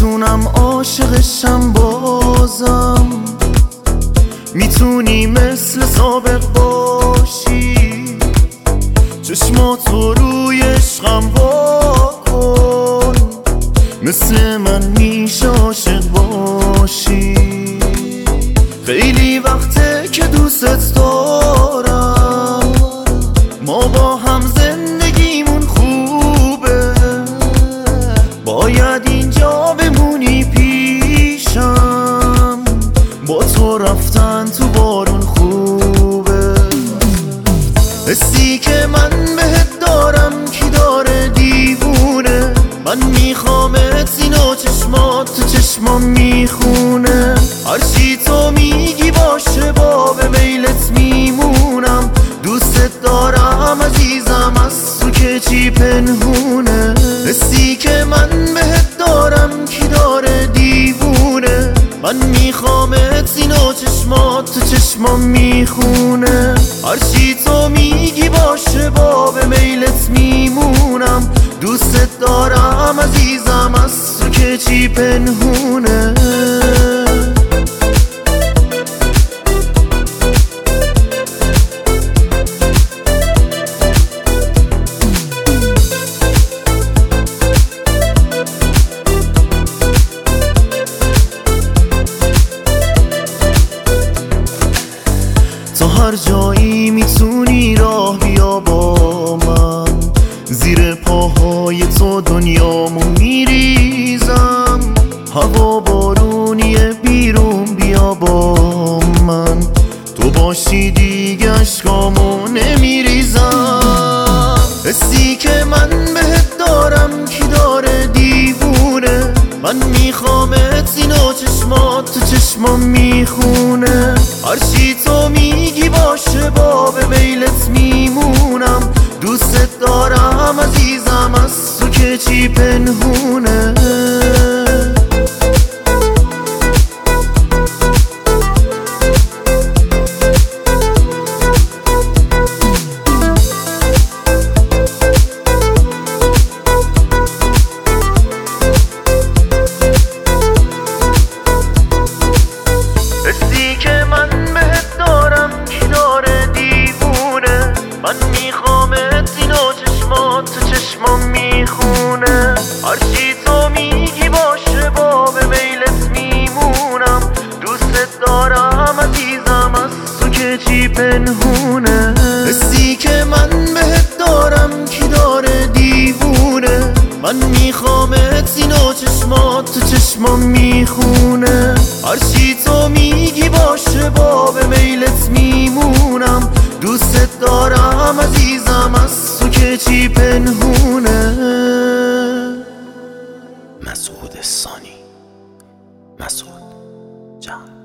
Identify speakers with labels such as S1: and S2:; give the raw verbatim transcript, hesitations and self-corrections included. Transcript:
S1: میتونم عاشقشم بازم، میتونی مثل سابق باشی، چشماتو روی عشقم واکن، مثل من میشه عاشق باشی. خیلی وقته که دوست دارم، ما با هم زندگیمون خوبه، باید اینجا بمونی پیشم، با تو رفتن تو بارون خوبه. حسی که من بهت دارم کی داره دیوونه، من میخوامت اینو چشمات تو چشمام میخونه، هرچی تو میگی باشه با به میلت میمونم، دوست دارم عزیزم از تو که چی پنهونه. حسی که من بهت دارم کی داره دیوونه، من میخوامت اینو چشمات تو چشمام میخونه، هرچی تو میگی باشه با به میلت میمونم، دوست دارم عزیزم از تو که چی پنهونه. تا هر جایی میتونی راه بیا با من، زیر پاهای تو دنیامو میریزم، هوا بارونیه بیرون بیا با من، تو باشی دیگه اشکامو نمیریزم. حسی که من بهت دارم کی داره دیوونه، من میخوامت اینو چشمات تو چشمام میخونه، هرچی تو میگی باشه با به میلت میمونم، دوست دارم عزیزم از تو که چی پنهونه. حسی که من بهت دارم کی داره دیوونه، من میخوامت اینو چشمات تو چشمام میخونه، هرچی تو میگی باشه با به میلت میمونم، دوست دارم عزیزم از تو که چی پنهونه. حسی که من بهت دارم کی داره دیوونه، من میخوامت اینو چشمات تو چشمام میخونه، هرچی تو میگی باشه با به میلت میمونم، دوست دارم عزیزم از تو که چی پنهونه. مسعود ثانی، مسعود جان.